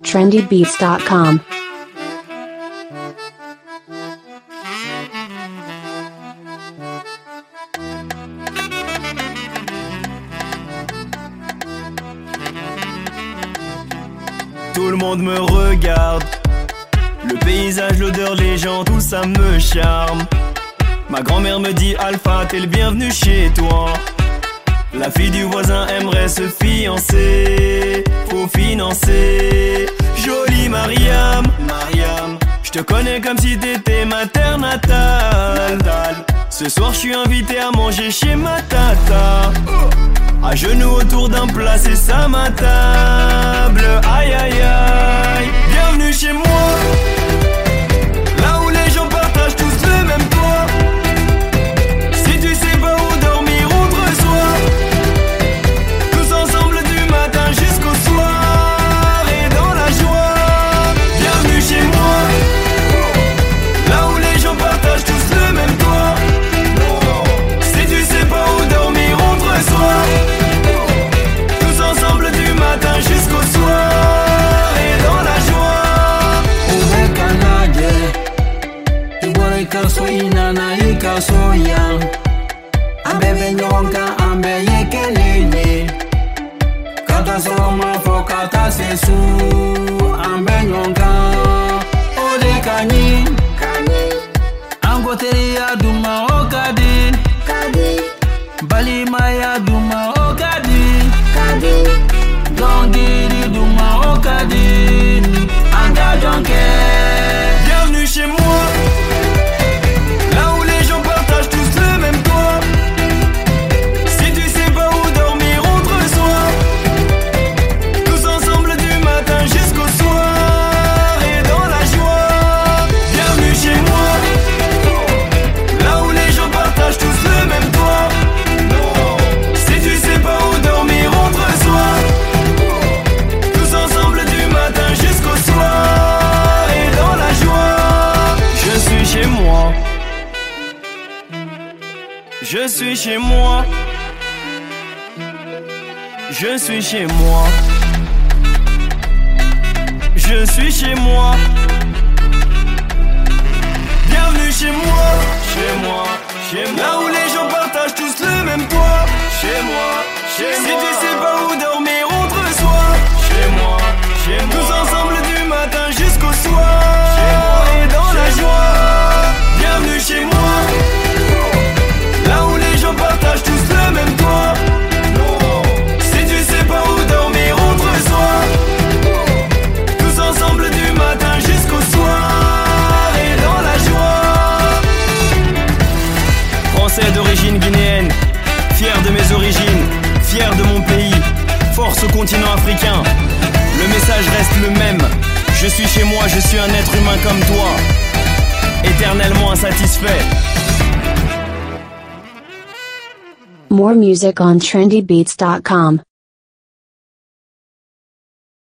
trendybeats.com. Tout le monde me regarde. Le paysage, l'odeur, les gens, tout ça me charme. Ma grand-mère me dit Alpha, t'es le bienvenu chez toi. La fille du voisin aimerait se fiancer. Faut financer. Jolie Mariam, je te connais comme si t'étais ma terre natale. Ce soir je suis invité à manger chez ma tata. À genoux autour d'un plat, c'est ça ma table. Aïe aïe aïe. Bienvenue chez moi, là où les gens partagent tous le même toit. Si tu sais pas où dormir, on te reçoit. Tous ensemble du matin jusqu'au soir et dans la joie. Bienvenue chez moi, là où les gens partagent tous le même toit. Si tu sais pas où dormir, on te reçoit. Tous ensemble du matin jusqu'au soir et dans la joie. Ubekanage, Iboreka soinana ika soya. Ambebe nyonga ambe yekelele. Kata soma fo kata sesu. Ambe nyonga ode kanyi. Angotere ya duma okadi. Balima ya duma okadi. Dongiri duma okadi. Anga donke. Bienvenue chez moi, là où les gens partagent tous le même toit. Si tu sais pas où dormir, on te reçoit. Tous ensemble du matin jusqu'au soir et dans la joie. Bienvenue chez moi, là où les gens partagent tous le même toit. Si tu sais pas où dormir, on te reçoit. Tous ensemble du matin jusqu'au soir et dans la joie. Je suis chez moi. Je suis chez moi. Je suis chez moi. Je suis chez moi. Bienvenue chez moi. Chez moi. Chez moi. Là où les gens partagent tous le même toit. Chez moi. Chez moi. Si tu sais pas où dormir, on te reçoit. Chez moi. Chez moi. Tous ensemble du matin jusqu'au soir. Chez moi. Et dans la joie. Bienvenue chez moi. Là où les gens partagent tous le même toit. Si tu sais pas où dormir, on te reçoit. Tous ensemble du matin jusqu'au soir et dans la joie. Français d'origine guinéenne, fier de mes origines, fier de mon pays, force au continent africain. Le message reste le même. Je suis chez moi, je suis un être humain comme toi, éternellement insatisfait. More music on trendybeats.com.